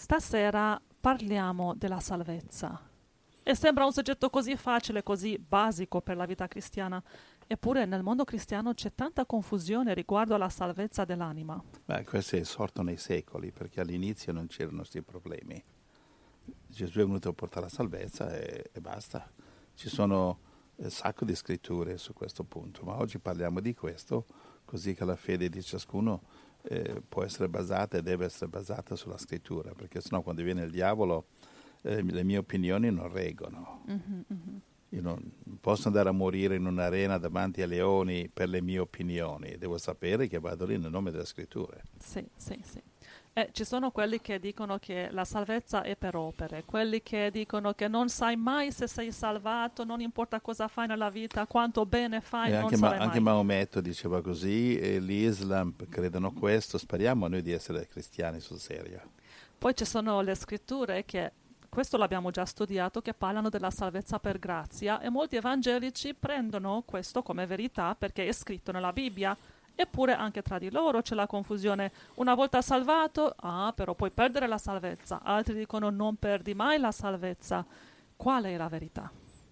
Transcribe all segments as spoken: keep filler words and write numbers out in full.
Stasera parliamo della salvezza. E sembra un soggetto così facile, così basico per la vita cristiana. Eppure nel mondo cristiano c'è tanta confusione riguardo alla salvezza dell'anima. Beh, questo è sorto nei secoli, perché all'inizio non c'erano questi problemi. Gesù è venuto a portare la salvezza e, e basta. Ci sono un sacco di scritture su questo punto, ma oggi parliamo di questo, così che la fede di ciascuno eh, può essere basata e deve essere basata sulla scrittura, perché sennò quando viene il diavolo eh, le mie opinioni non reggono. Mm-hmm, mm-hmm. Io non posso andare a morire in un'arena davanti ai leoni per le mie opinioni, devo sapere che vado lì nel nome delle scritture. Sì, sì, sì. Eh, ci sono quelli che dicono che la salvezza è per opere, quelli che dicono che non sai mai se sei salvato, non importa cosa fai nella vita, quanto bene fai, E non anche, sarai Ma- anche mai. Maometto diceva così, e l'Islam credono questo, speriamo noi di essere cristiani sul serio. Poi ci sono le scritture che, questo l'abbiamo già studiato, che parlano della salvezza per grazia e molti evangelici prendono questo come verità perché è scritto nella Bibbia. Eppure anche tra di loro c'è la confusione. Una volta salvato, ah, però puoi perdere la salvezza. Altri dicono non perdi mai la salvezza. Qual è la verità?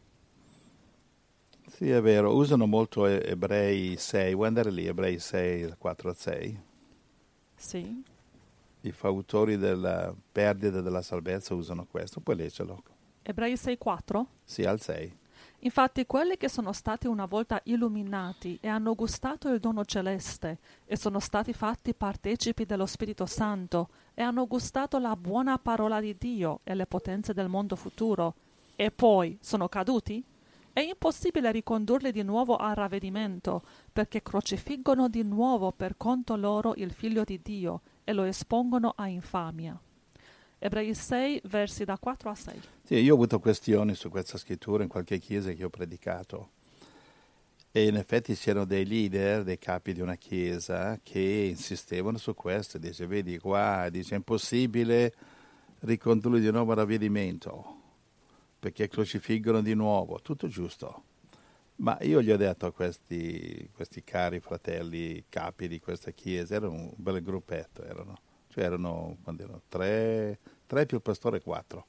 Sì, è vero, usano molto e- Ebrei sei, vuoi andare lì, Ebrei sei, quattro a sei? Sì. I fautori della perdita della salvezza usano questo, poi leggelo. Ebrei sei quattro? Sì, al sei. Infatti quelli che sono stati una volta illuminati e hanno gustato il dono celeste e sono stati fatti partecipi dello Spirito Santo e hanno gustato la buona parola di Dio e le potenze del mondo futuro e poi sono caduti? È impossibile ricondurli di nuovo al ravvedimento perché crocifiggono di nuovo per conto loro il Figlio di Dio e lo espongono a infamia. Ebrei sei, versi da quattro a sei. Sì, io ho avuto questioni su questa scrittura in qualche chiesa che ho predicato e in effetti c'erano dei leader, dei capi di una chiesa che insistevano su questo, dice vedi qua, dice è impossibile ricondurli di nuovo al ravvedimento perché crocifiggono di nuovo, tutto giusto. Ma io gli ho detto a questi, questi cari fratelli capi di questa chiesa, erano un bel gruppetto, erano, cioè erano, quando erano tre, tre più il pastore quattro.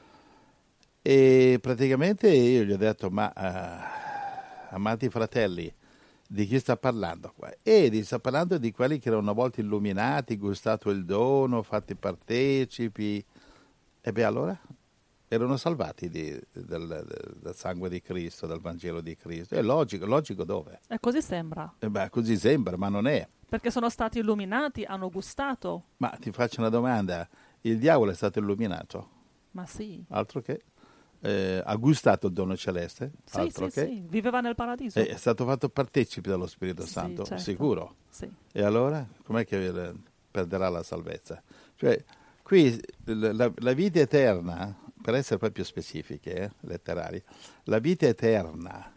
E praticamente io gli ho detto, ma uh, amati fratelli, di chi sta parlando qua? E di, sta parlando di quelli che erano una volta illuminati, gustato il dono, fatti partecipi. E beh, allora erano salvati di, del, del, del sangue di Cristo, dal Vangelo di Cristo. È logico, logico dove? E così sembra. E beh, così sembra, ma non è. Perché sono stati illuminati, hanno gustato. Ma ti faccio una domanda, il diavolo è stato illuminato? Ma sì. Altro che? Eh, ha gustato il dono celeste? Sì, Altro sì, che? sì. Viveva nel paradiso. È stato fatto partecipe dallo Spirito Sì, Santo, certo. sicuro. Sì. E allora com'è che perderà la salvezza? Cioè, qui la, la vita eterna, per essere proprio specifiche, eh, letterali, la vita eterna,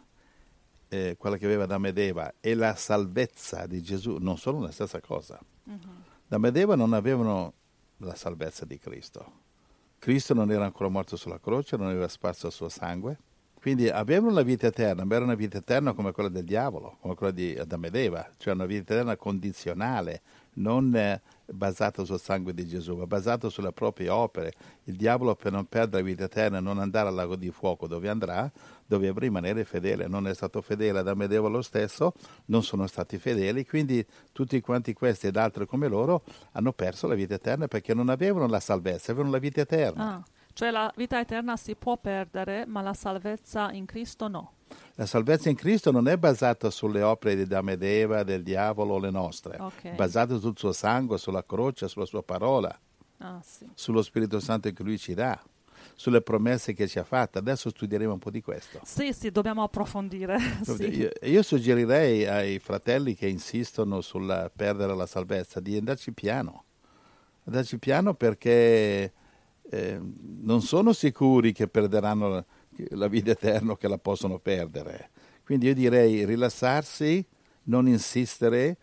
eh, quella che aveva Adamo ed Eva, e la salvezza di Gesù non sono la stessa cosa. Mm-hmm. Adamo ed Eva non avevano la salvezza di Cristo. Cristo non era ancora morto sulla croce, non aveva sparso il suo sangue. Quindi avevano la vita eterna, ma era una vita eterna come quella del diavolo, come quella di Adamo ed Eva, cioè una vita eterna condizionale, non eh, basata sul sangue di Gesù, ma basata sulle proprie opere. Il diavolo, per non perdere la vita eterna e non andare al lago di fuoco dove andrà, doveva rimanere fedele. Non è stato fedele Adamo ed Eva lo stesso, non sono stati fedeli, quindi tutti quanti questi ed altri come loro hanno perso la vita eterna perché non avevano la salvezza, avevano la vita eterna. Ah. Cioè la vita eterna si può perdere, ma la salvezza in Cristo no. La salvezza in Cristo non è basata sulle opere di Adamo ed Eva, del diavolo o le nostre, Okay. è basata sul suo sangue, sulla croce, sulla sua parola, Ah, sì. sullo Spirito Santo che Lui ci dà, sulle promesse che ci ha fatte. Adesso studieremo un po' di questo. Sì, sì, dobbiamo approfondire. Sì. Io, io suggerirei ai fratelli che insistono sul perdere la salvezza di andarci piano, andarci piano perché eh, non sono sicuri che perderanno la vita eterna, che la possono perdere. Quindi io direi rilassarsi, non insistere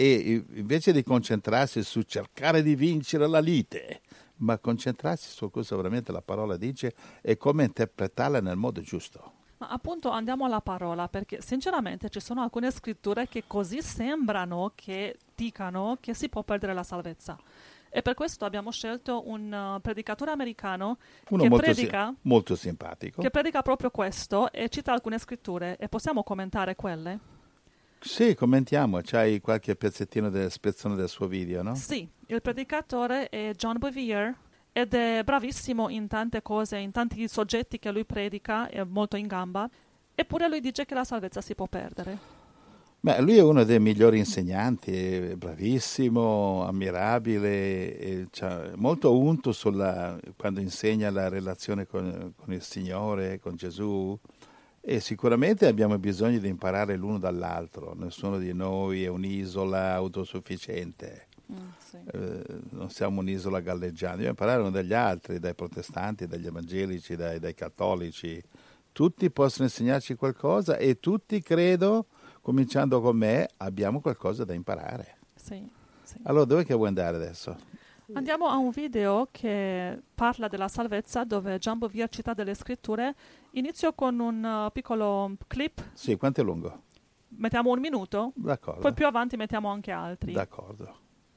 e invece di concentrarsi su cercare di vincere la lite, ma concentrarsi su cosa veramente la parola dice e come interpretarla nel modo giusto. Ma appunto andiamo alla parola, perché sinceramente ci sono alcune scritture che così sembrano che dicano che si può perdere la salvezza. E per questo abbiamo scelto un uh, predicatore americano Uno che, molto, predica, si- molto simpatico. che predica proprio questo e cita alcune scritture. E possiamo commentare quelle? Sì, commentiamo. C'hai qualche pezzettino, del spezzone del suo video, no? Sì, il predicatore è John Bevere ed è bravissimo in tante cose, in tanti soggetti che lui predica, è molto in gamba. Eppure lui dice che la salvezza si può perdere. Beh, lui è uno dei migliori insegnanti, è bravissimo, ammirabile, e c'ha molto unto sulla, quando insegna la relazione con, con il Signore, con Gesù, e sicuramente abbiamo bisogno di imparare l'uno dall'altro. Nessuno di noi è un'isola autosufficiente, Mm, sì. eh, non siamo un'isola galleggiante, dobbiamo imparare uno dagli altri, dai protestanti, dagli evangelici, dai, dai cattolici. Tutti possono insegnarci qualcosa e tutti, credo, cominciando con me, abbiamo qualcosa da imparare. Sì, sì. Allora, dove che vuoi andare adesso? Andiamo a un video che parla della salvezza dove John Bevere cita delle scritture. Inizio con un uh, piccolo clip, Sì, quanto è lungo? mettiamo un minuto, D'accordo. poi più avanti mettiamo anche altri. D'accordo.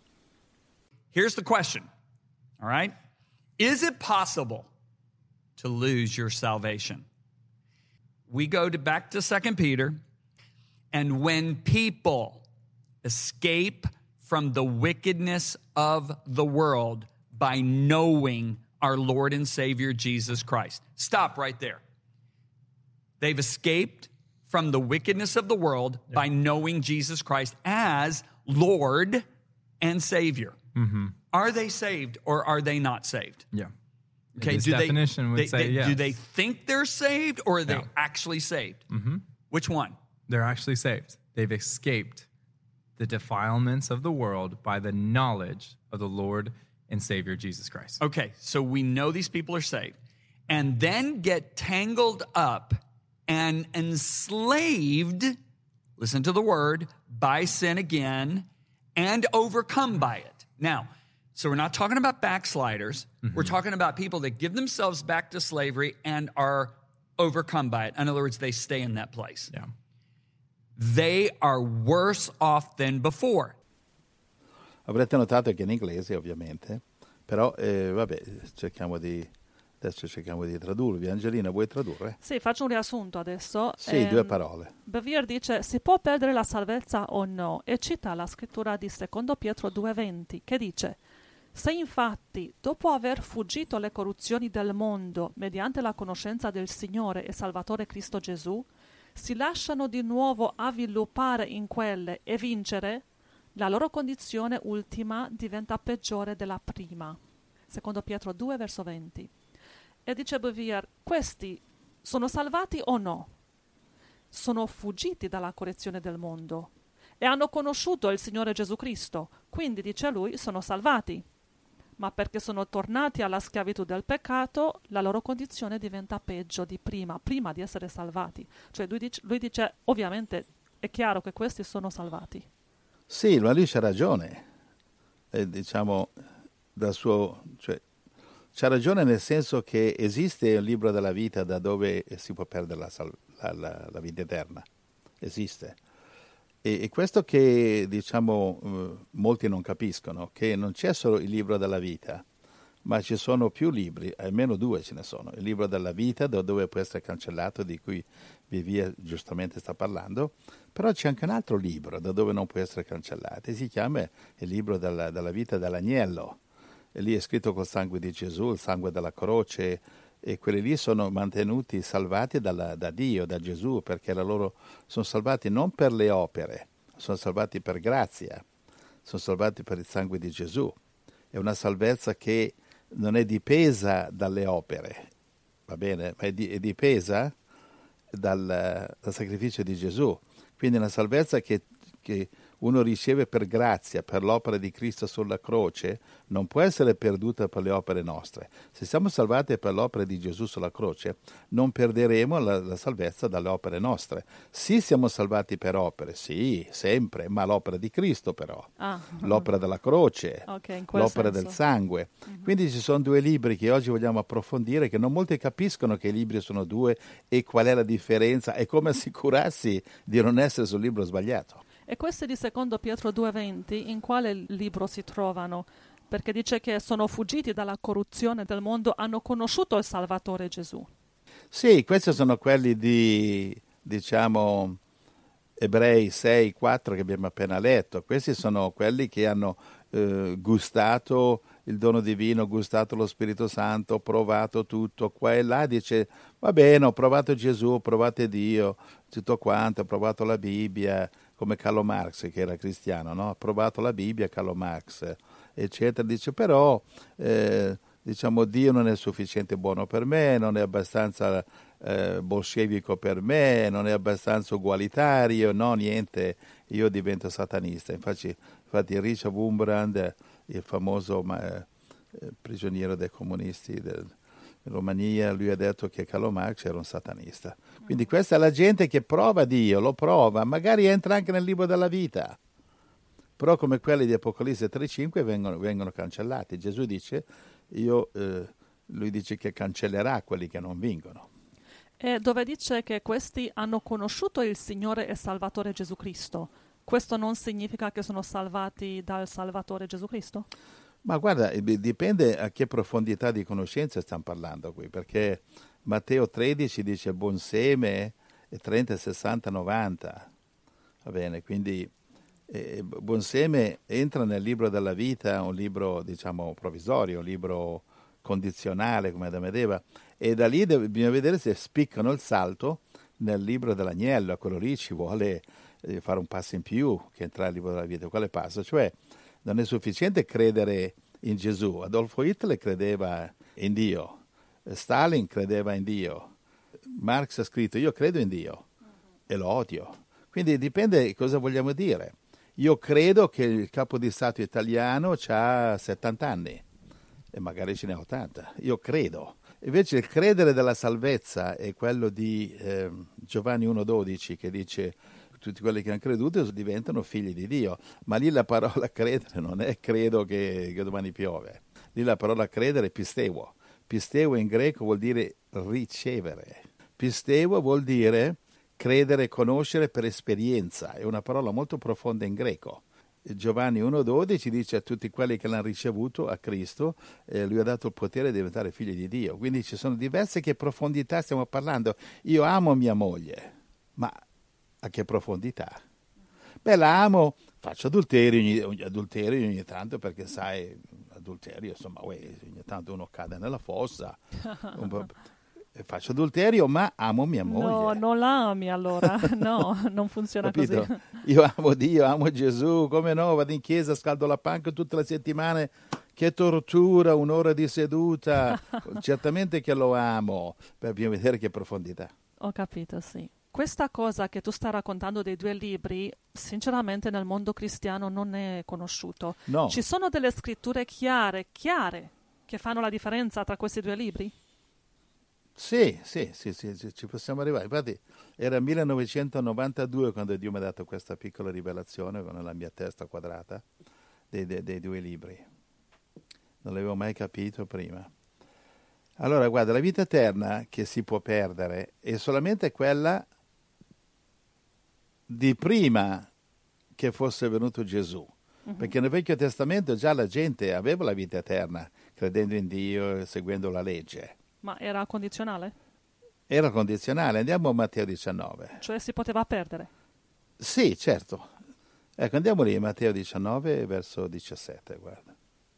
Here's the question, all right? Is it possible to lose your salvation? We go to back to Second Peter, and when people escape from the wickedness of the world by knowing our Lord and Savior Jesus Christ. Stop right there. They've escaped from the wickedness of the world yeah. by knowing Jesus Christ as Lord and Savior. Mm-hmm. Are they saved or are they not saved? Yeah. Okay, This do definition they, would they, say they, yes. Do they think they're saved or are they No. actually saved? Mm-hmm. Which one? They're actually saved. They've escaped the defilements of the world by the knowledge of the Lord and Savior Jesus Christ. Okay, so we know these people are saved and then get tangled up and enslaved, listen to the word, by sin again and overcome by it. Now, so we're not talking about backsliders. Mm-hmm. We're talking about people that give themselves back to slavery and are overcome by it. In other words, they stay in that place. Yeah. They are worse off than before. Avrete notato che in inglese, ovviamente, però eh, vabbè, cerchiamo di adesso cerchiamo di tradurvi. Angelina, vuoi tradurre? Sì, faccio un riassunto adesso. Sì, Ehm, due parole. Bevere dice, si può perdere la salvezza o no? E cita la scrittura di Secondo Pietro due venti, che dice, se infatti, dopo aver fuggito le corruzioni del mondo mediante la conoscenza del Signore e Salvatore Cristo Gesù, si lasciano di nuovo avviluppare in quelle e vincere, la loro condizione ultima diventa peggiore della prima. Secondo Pietro due, verso venti. E dice Bevere, questi sono salvati o no? Sono fuggiti dalla correzione del mondo e hanno conosciuto il Signore Gesù Cristo, quindi, dice lui, sono salvati. Ma perché sono tornati alla schiavitù del peccato, la loro condizione diventa peggio di prima, prima di essere salvati. Cioè lui dice, lui dice ovviamente, è chiaro che questi sono salvati. Sì, ma lui c'ha ragione. Eh, diciamo, dal suo... Cioè, c'ha ragione nel senso che esiste un libro della vita da dove si può perdere la, sal- la, la, la vita eterna. Esiste. E, e questo che, diciamo, eh, molti non capiscono, che non c'è solo il libro della vita, ma ci sono più libri, almeno due ce ne sono. Il libro della vita, da dove può essere cancellato, di cui Vivia giustamente sta parlando, però c'è anche un altro libro da dove non può essere cancellato, e si chiama il libro della, della vita dell'agnello. E lì è scritto col sangue di Gesù, il sangue della croce, e quelli lì sono mantenuti salvati dalla, da Dio, da Gesù, perché la loro sono salvati non per le opere, sono salvati per grazia, sono salvati per il sangue di Gesù. È una salvezza che non è dipesa dalle opere, va bene, ma è, di, è dipesa dal, dal sacrificio di Gesù. Quindi è una salvezza che, che uno riceve per grazia, per l'opera di Cristo sulla croce, non può essere perduta per le opere nostre. Se siamo salvati per l'opera di Gesù sulla croce, non perderemo la, la salvezza dalle opere nostre. Sì, siamo salvati per opere, sì, sempre, ma l'opera di Cristo però, Ah. l'opera della croce, Okay, in quel l'opera senso. del sangue. Uh-huh. Quindi ci sono due libri che oggi vogliamo approfondire, che non molti capiscono che i libri sono due e qual è la differenza e come assicurarsi di non essere sul libro sbagliato. E questi di Secondo Pietro due venti, in quale libro si trovano? perché dice che sono fuggiti dalla corruzione del mondo, hanno conosciuto il Salvatore Gesù. Sì, questi sono quelli di, diciamo, Ebrei sei quattro che abbiamo appena letto. Questi sono quelli che hanno eh, gustato il dono divino, gustato lo Spirito Santo, provato tutto qua e là. Dice, va bene, ho provato Gesù, ho provato Dio, tutto quanto, ho provato la Bibbia, come Carlo Marx che era cristiano, no? Ha provato la Bibbia, Carlo Marx, eccetera. Dice, però, eh, diciamo, Dio non è sufficiente buono per me, non è abbastanza eh, bolscevico per me, non è abbastanza ugualitario, no, niente, io divento satanista. Infatti, infatti Richard Wurmbrand, il famoso eh, prigioniero dei comunisti del, in Romania, lui ha detto che Carlo Marx era un satanista. Quindi questa è la gente che prova Dio, lo prova, magari entra anche nel libro della vita, però come quelli di Apocalisse tre cinque vengono, vengono cancellati. Gesù dice, io, eh, lui dice che cancellerà quelli che non vincono. E dove dice che questi hanno conosciuto il Signore e Salvatore Gesù Cristo, questo non significa che sono salvati dal Salvatore Gesù Cristo? Ma guarda, dipende a che profondità di conoscenza stiamo parlando qui, perché Matteo tredici dice buon seme e trenta, sessanta, novanta, va bene, quindi eh, buon seme entra nel libro della vita, un libro diciamo provvisorio, un libro condizionale come Adamo ed Eva, e da lì bisogna vedere se spiccano il salto nel libro dell'agnello, a quello lì ci vuole eh, fare un passo in più che entrare nel libro della vita. Quale passo? Cioè non è sufficiente credere in Gesù. Adolfo Hitler credeva in Dio, Stalin credeva in Dio, Marx ha scritto io credo in Dio e lo odio. Quindi dipende cosa vogliamo dire. Io credo che il capo di Stato italiano ha settanta anni e magari ce ne ha ottanta. Io credo. Invece il credere della salvezza è quello di eh, Giovanni uno dodici che dice tutti quelli che hanno creduto diventano figli di Dio, ma lì la parola credere non è credo che, che domani piove, lì la parola credere è pisteuo, pisteuo in greco vuol dire ricevere, pisteuo vuol dire credere, conoscere per esperienza, è una parola molto profonda in greco. Giovanni uno dodici dice a tutti quelli che l'hanno ricevuto a Cristo, eh, lui ha dato il potere di diventare figli di Dio, quindi ci sono diverse che profondità stiamo parlando. Io amo mia moglie, ma a che profondità? Beh, la amo, faccio adulterio ogni, adulterio ogni tanto perché sai, adulterio, insomma, uè, ogni tanto uno cade nella fossa, un po', faccio adulterio, ma amo mia moglie. No, non la ami allora, no, non funziona Capito? così. Io amo Dio, amo Gesù, come no, vado in chiesa, scaldo la panca tutte le settimane, che tortura, un'ora di seduta, certamente che lo amo, per vedere che profondità. Ho capito, sì. Questa cosa che tu stai raccontando dei due libri, sinceramente nel mondo cristiano non è conosciuto. No. Ci sono delle scritture chiare, chiare, che fanno la differenza tra questi due libri? Sì, sì, sì, sì, sì, ci possiamo arrivare. Infatti era millenovecentonovantadue quando Dio mi ha dato questa piccola rivelazione con la mia testa quadrata dei, dei, dei due libri. Non l'avevo mai capito prima. Allora, guarda, la vita eterna che si può perdere è solamente quella di prima che fosse venuto Gesù. Uh-huh. Perché nel Vecchio Testamento già la gente aveva la vita eterna, credendo in Dio e seguendo la legge. Ma era condizionale? Era condizionale. Andiamo a Matteo diciannove. Cioè si poteva perdere? Sì, certo. Ecco, andiamo lì, Matteo diciannove, verso diciassette, guarda.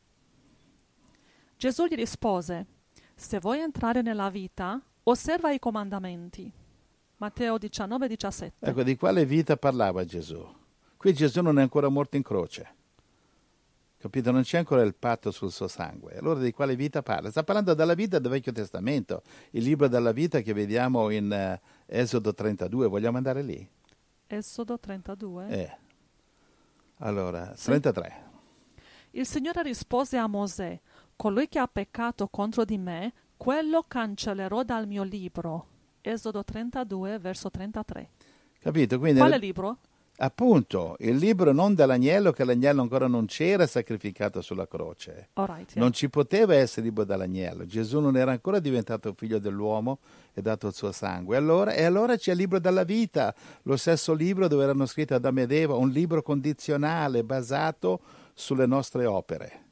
Gesù gli rispose, se vuoi entrare nella vita, osserva i comandamenti. Matteo diciannove, diciassette. Ecco, di quale vita parlava Gesù? Qui Gesù non è ancora morto in croce. Capito? Non c'è ancora il patto sul suo sangue. Allora di quale vita parla? Sta parlando della vita del Vecchio Testamento, il libro della vita che vediamo in uh, Esodo trentadue. Vogliamo andare lì? Esodo trentadue? Eh. Allora, sì. trentatré. Il Signore rispose a Mosè, colui che ha peccato contro di me, quello cancellerò dal mio libro. Esodo trentadue, verso trentatré. Capito? Quindi quale libro? Appunto, il libro non dell'agnello, che l'agnello ancora non c'era sacrificato sulla croce. Right, yeah. Non ci poteva essere il libro dell'agnello. Gesù non era ancora diventato figlio dell'uomo e dato il suo sangue. Allora, e allora c'è il libro della vita, lo stesso libro dove erano scritti Adamo ed Eva, un libro condizionale basato sulle nostre opere.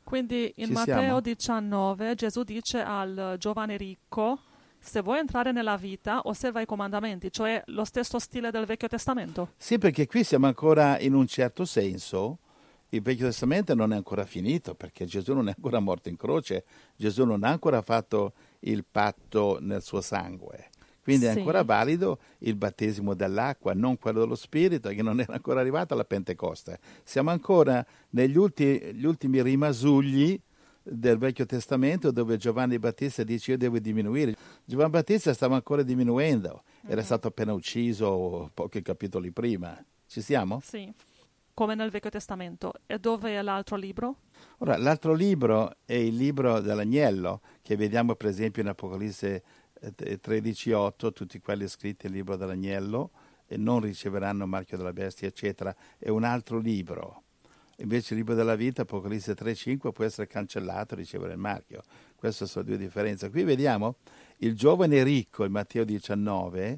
Quindi in Ci Matteo siamo? diciannove Gesù dice al giovane ricco: se vuoi entrare nella vita, osserva i comandamenti, cioè lo stesso stile del Vecchio Testamento. Sì, perché qui siamo ancora, in un certo senso, il Vecchio Testamento non è ancora finito, perché Gesù non è ancora morto in croce, Gesù non ha ancora fatto il patto nel suo sangue. Quindi è Sì. ancora valido il battesimo dell'acqua, non quello dello Spirito, che non era ancora arrivata la Pentecoste. Siamo ancora negli ulti- gli ultimi rimasugli del Vecchio Testamento, dove Giovanni Battista dice: io devo diminuire. Giovanni Battista stava ancora diminuendo, era stato appena ucciso pochi capitoli prima. Ci siamo? Sì, come nel Vecchio Testamento. E dove è l'altro libro? Ora, l'altro libro è il libro dell'agnello, che vediamo per esempio in Apocalisse eh, tredici otto, tutti quelli scritti nel libro dell'agnello, e non riceveranno marchio della bestia, eccetera. È un altro libro. Invece il libro della vita, Apocalisse tre cinque, può essere cancellato e ricevere il marchio. Queste sono due differenze. Qui vediamo il giovane ricco, in Matteo diciannove,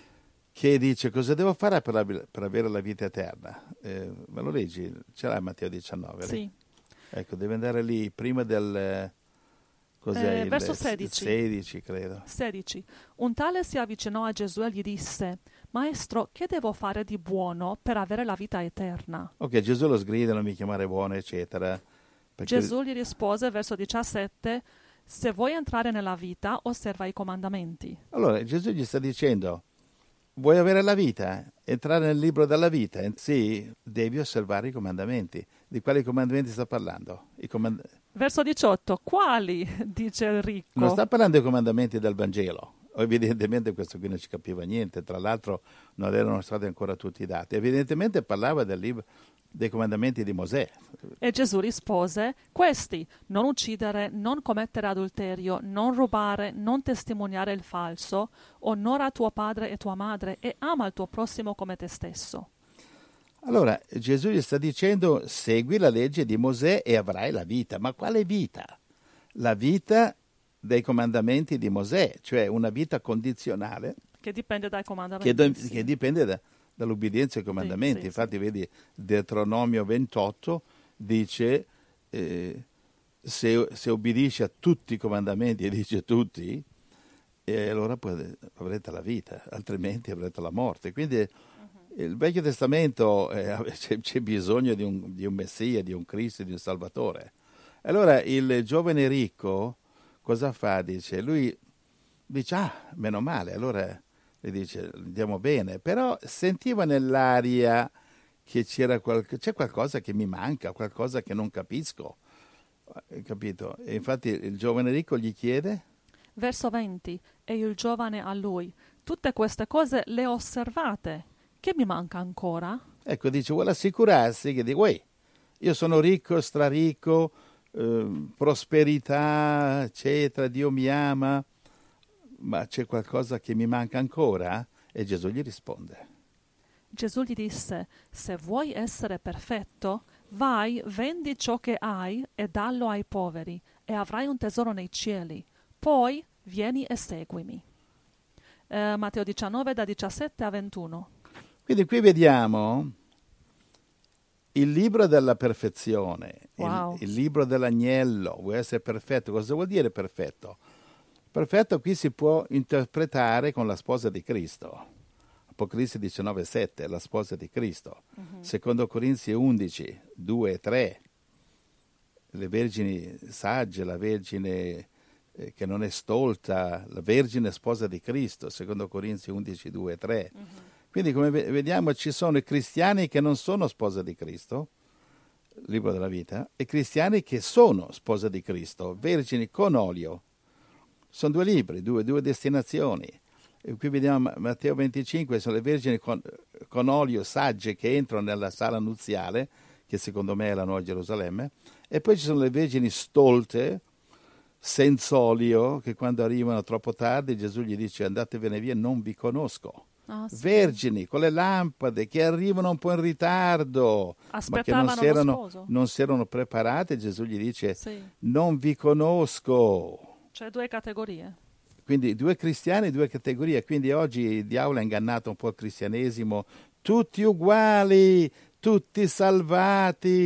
che dice: cosa devo fare per, la, per avere la vita eterna? Eh, me lo leggi? Ce l'hai Matteo diciannove? Sì. Ecco, deve andare lì prima del... Cos'è? Eh, il, verso sedici. sedici, credo. sedici. Un tale si avvicinò a Gesù e gli disse: Maestro, che devo fare di buono per avere la vita eterna? Ok, Gesù lo sgrida, non mi chiamare buono, eccetera. Perché... Gesù gli rispose, verso diciassette: se vuoi entrare nella vita, osserva i comandamenti. Allora, Gesù gli sta dicendo: vuoi avere la vita? Entrare nel libro della vita? Sì, devi osservare i comandamenti. Di quali comandamenti sta parlando? I comand... Verso diciotto. Quali? Dice il ricco. Non sta parlando dei comandamenti del Vangelo. Evidentemente questo qui non ci capiva niente, tra l'altro non erano stati ancora tutti dati. Evidentemente parlava del libro, dei comandamenti di Mosè. E Gesù rispose: questi: non uccidere, non commettere adulterio, non rubare, non testimoniare il falso, onora tuo padre e tua madre e ama il tuo prossimo come te stesso. Allora Gesù gli sta dicendo: segui la legge di Mosè e avrai la vita. Ma quale vita? La vita dei comandamenti di Mosè, cioè una vita condizionale Che dipende dai che, comandamenti. do- sì. che dipende da- dall'obbedienza ai comandamenti. Sì, sì, Infatti vedi, Deuteronomio ventotto dice eh, se, se obbedisci a tutti i comandamenti, e dice tutti, e allora poi avrete la vita, altrimenti avrete la morte. Quindi il Vecchio Testamento eh, c'è, c'è bisogno di un, di un Messia, di un Cristo, di un Salvatore. Allora il giovane ricco cosa fa? Dice, lui dice: ah, meno male, allora le dice: andiamo bene, però sentiva nell'aria che c'era qual- c'è qualcosa che mi manca, qualcosa che non capisco, capito? E infatti il giovane ricco gli chiede: Verso venti. E il giovane a lui: tutte queste cose le ho osservate. Che mi manca ancora? ecco, dice, vuole assicurarsi che dico, uè, io sono ricco, straricco, eh, prosperità, eccetera, Dio mi ama, ma c'è qualcosa che mi manca ancora? E Gesù gli risponde: Gesù gli disse: se vuoi essere perfetto, vai, vendi ciò che hai e dallo ai poveri, e avrai un tesoro nei cieli. Poi vieni e seguimi. Eh, Matteo diciannove, da diciassette a ventuno. Quindi qui vediamo il libro della perfezione, Wow. il, il libro dell'agnello. Vuoi essere perfetto? Cosa vuol dire perfetto? Perfetto qui si può interpretare con la sposa di Cristo. Apocalisse diciannove sette, la sposa di Cristo. Uh-huh. Secondo Corinzi undici, due e tre, le vergini sagge, la vergine eh, che non è stolta, la vergine sposa di Cristo, secondo Corinzi undici, due e tre. Uh-huh. Quindi come vediamo ci sono i cristiani che non sono sposa di Cristo, libro della vita, e cristiani che sono sposa di Cristo, vergini con olio. Sono due libri, due, due destinazioni. E qui vediamo Matteo venticinque, sono le vergini con, con olio sagge che entrano nella sala nuziale, che secondo me è la Nuova Gerusalemme, e poi ci sono le vergini stolte, senza olio, che quando arrivano troppo tardi Gesù gli dice: andatevene via, non vi conosco. Ah, sì. Vergini con le lampade che arrivano un po' in ritardo, ma che non si erano, non si erano preparate. Gesù gli dice: sì. non vi conosco. C'è due categorie. Quindi due cristiani, due categorie. Quindi oggi il diavolo ha ingannato un po' il cristianesimo: tutti uguali, tutti salvati,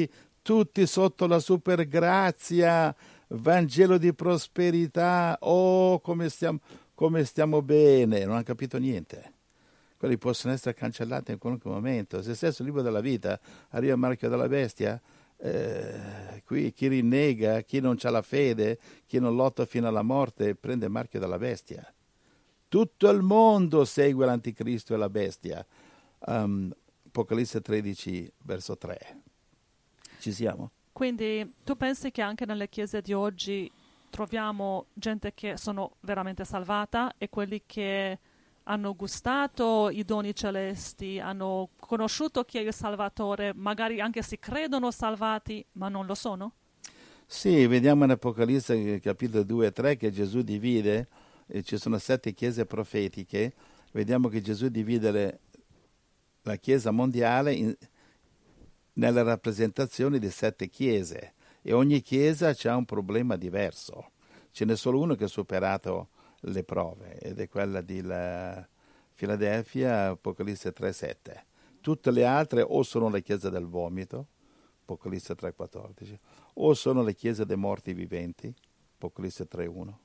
tutti sotto la super grazia, Vangelo di prosperità, oh come stiamo, come stiamo bene, non hanno capito niente. Quelli possono essere cancellati in qualunque momento. Se stesso il libro della vita arriva il marchio della bestia, eh, qui chi rinnega, chi non ha la fede, chi non lotta fino alla morte, prende il marchio della bestia. Tutto il mondo segue l'anticristo e la bestia. Um, Apocalisse tredici, verso tre. Ci siamo? Quindi tu pensi che anche nelle chiese di oggi troviamo gente che sono veramente salvata e quelli che hanno gustato i doni celesti, hanno conosciuto chi è il Salvatore, magari anche si credono salvati, ma non lo sono? Sì, vediamo in Apocalisse capitolo due e tre che Gesù divide, e ci sono sette chiese profetiche, vediamo che Gesù divide le, la Chiesa mondiale in, nelle rappresentazioni di sette chiese, e ogni chiesa ha un problema diverso. Ce n'è solo uno che ha superato le prove, ed è quella di la Filadelfia, Apocalisse tre sette. Tutte le altre o sono le chiese del vomito, Apocalisse tre quattordici, o sono le chiese dei morti viventi, Apocalisse tre uno,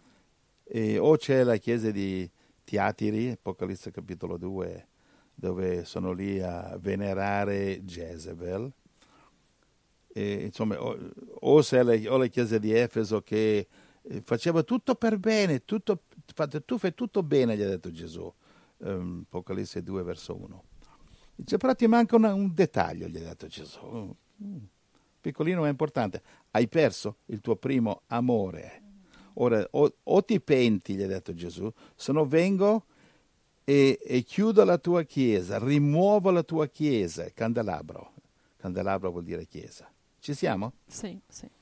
e o c'è la chiesa di Tiatiri, Apocalisse capitolo due, dove sono lì a venerare Jezebel. E, insomma, o, o, se le, o le chiese di Efeso che faceva tutto per bene, tutto, tu fai tutto bene, gli ha detto Gesù, um, Apocalisse due verso uno. Dice, però ti manca una, un dettaglio, gli ha detto Gesù, mm, piccolino ma importante, hai perso il tuo primo amore. Ora o, o ti penti, gli ha detto Gesù, se no vengo e, e chiudo la tua chiesa, rimuovo la tua chiesa, candelabro, candelabro vuol dire chiesa. Ci siamo? Sì, sì.